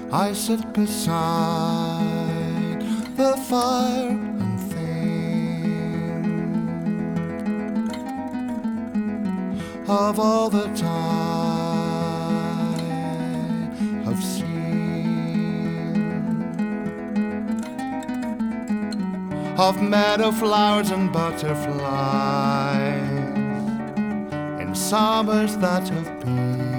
I sit beside the fire and think of all that I have seen, of meadow flowers and butterflies in summers that have been,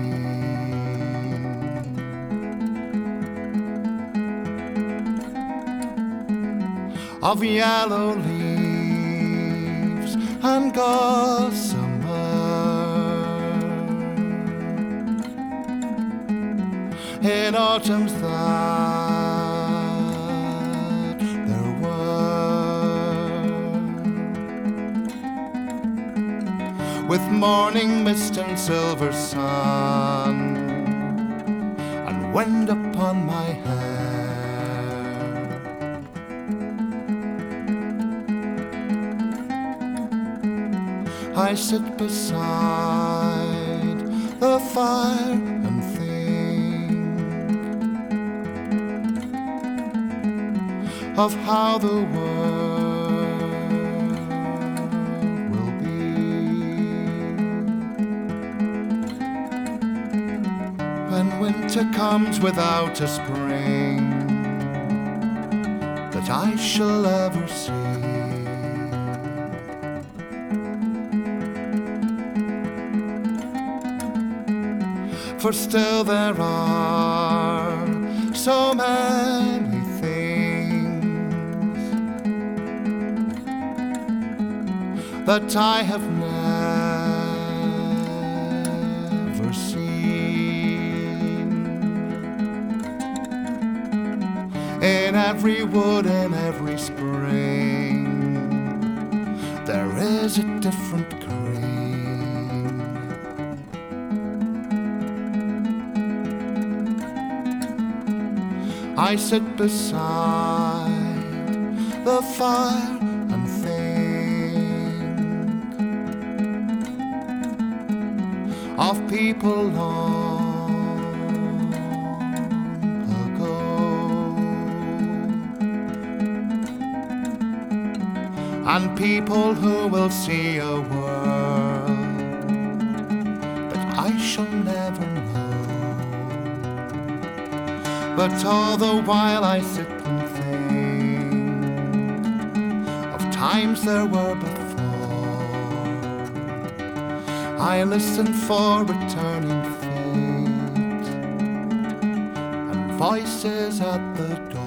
of yellow leaves and gossamer in autumns that there were, with morning mist and silver sun and wind upon my hair. I sit beside the fire and think of how the world will be when winter comes without a spring that I shall ever see. For still there are so many things that I have never seen. In every wood, in every spring, there is a different green. I sit beside the fire and think of people long ago, and people who will see a world that I shall never know. But all the while I sit and think of times there were before. I listen for returning feet and voices at the door.